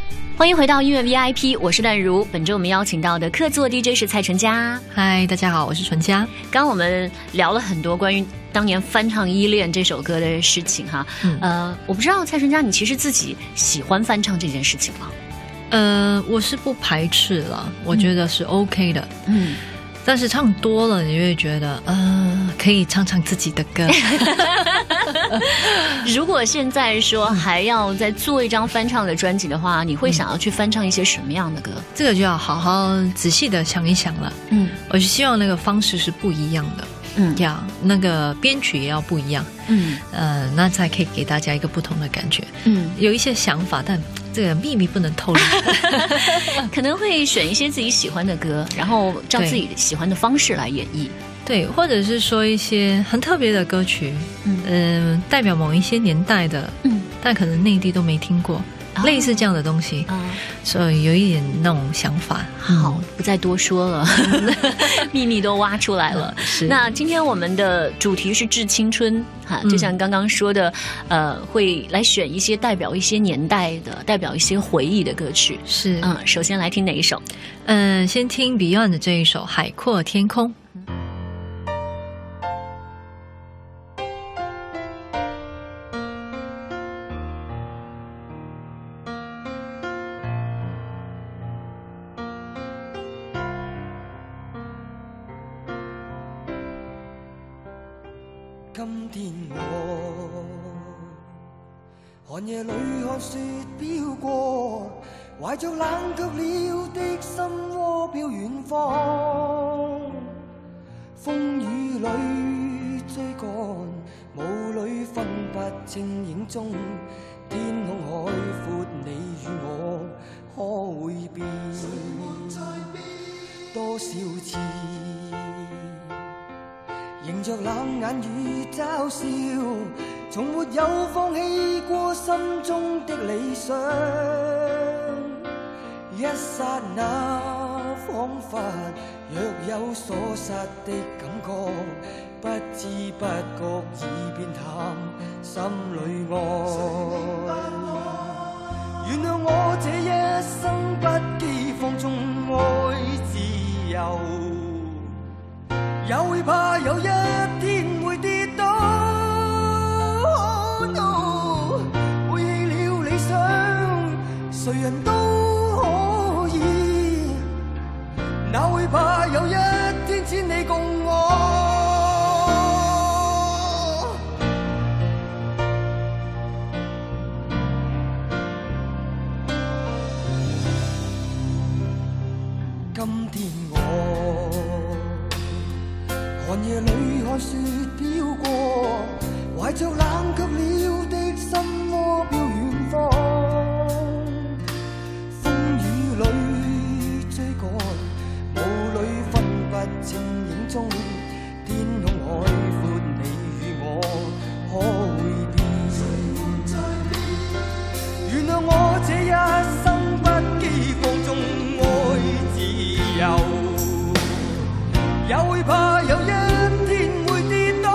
欢迎回到音乐 VIP， 我是淡如。本周我们邀请到的客座 DJ 是蔡淳佳。 嗨，大家好，我是淳佳。 刚刚我们聊了很多关于当年翻唱《依恋》这首歌的事情哈。我不知道蔡淳佳，你其实自己喜欢翻唱这件事情吗？ 我是不排斥了，我觉得是 OK 的。但是唱多了，你会觉得可以唱唱自己的歌。 如果现在说还要再做一张翻唱的专辑的话，你会想要去翻唱一些什么样的歌？ 这个就要好好仔细的想一想了。我是希望那个方式是不一样的。那个编曲也要不一样。那才可以给大家一个不同的感觉。有一些想法，但这个秘密不能透露。 可能会选一些自己喜欢的歌，然后照自己喜欢的方式来演绎。 对，或者是说一些很特别的歌曲，代表某一些年代的，但可能内地都没听过，类似这样的东西，所以有一点那种想法。 好，不再多说了，秘密都挖出来了。那今天我们的主题是致青春，就像刚刚说的，会来选一些代表一些年代的、代表一些回忆的歌曲。是，首先来听哪一首？ 先听 Beyond 的这一首《海阔天空》。 今天我寒夜里看雪飄過，懷着冷卻了的心窩飄遠方，風雨裏追趕，霧裏分不清影蹤，天空海闊，你與我可會變多少次？迎着冷眼與嘲笑，從沒有放棄過心中的理想。一剎那彷彿若有所失的感覺，不知不覺已變淡，心裏愛。原諒我這一生不羈放縱愛自由，也會怕有一天會跌倒。背棄了理想，誰人都可以，哪會怕有一天千里共我。今天我寒夜裏看雪飄過，懷着冷卻了的心窩飄遠方，風雨裏追趕，霧裏分不清影蹤，天空海闊，你與我可會變？原諒我這一生不羈放縱愛自由，也會怕有一天會跌倒。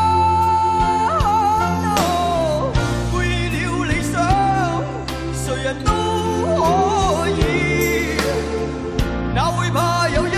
背棄了理想，誰人都可以，哪會怕有一